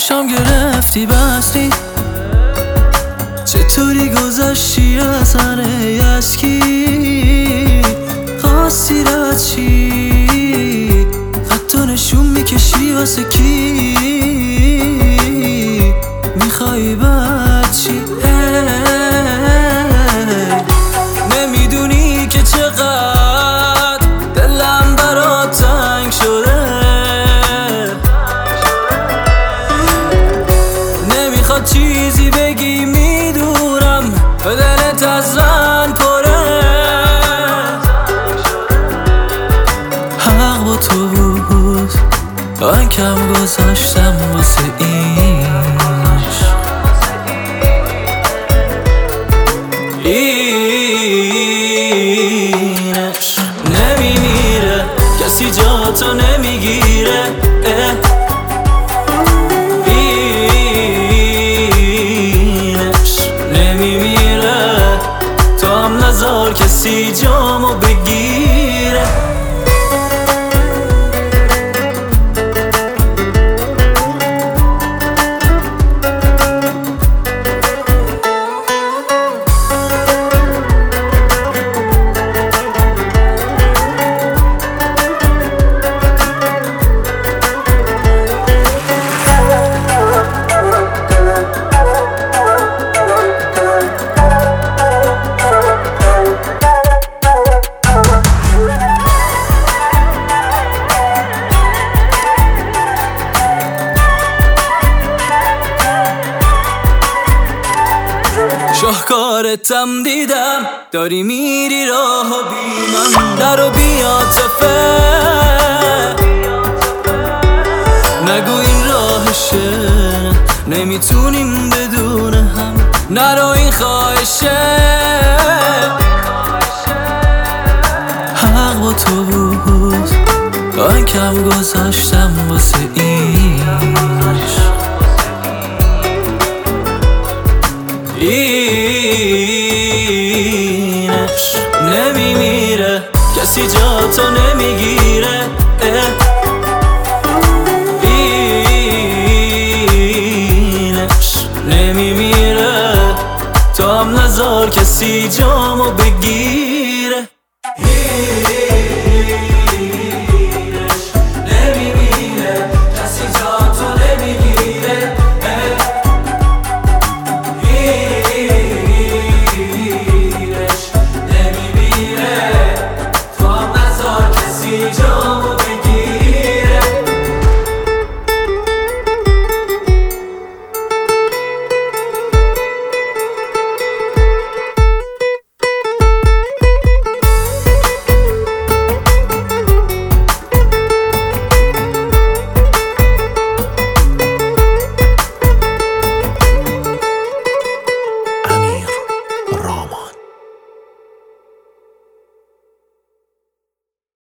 چشام گرفتی بستی، چطوری گذاشتی اصلا یسکی، خواستی رد چی، حتی نشون میکشی واسه کی، میخوایی بد چی. نمیدونی که چقدر دلم برات تنگ شده، نمیخواد چیزی بگی میدونم به دلت از من پره، حق با تو بود من کم گذاشتم واسه اینش نمیمیره، کسی جاتو نمیگیره، اینش نمیمیره، تو هم نذار کسی جامو بگیره. شاهکارتم دیدم داری میری راه و بی من، در و بی عاطفه نگو این راهشه، نمیتونیم بدون هم، نرو این خواهشه، حق با تو بود من کم گذاشتم واسه اینش نمیمیره، کسی جاتو نمیگیره، اینش نمیمیره، تو هم نذار کسی جامو بگیره.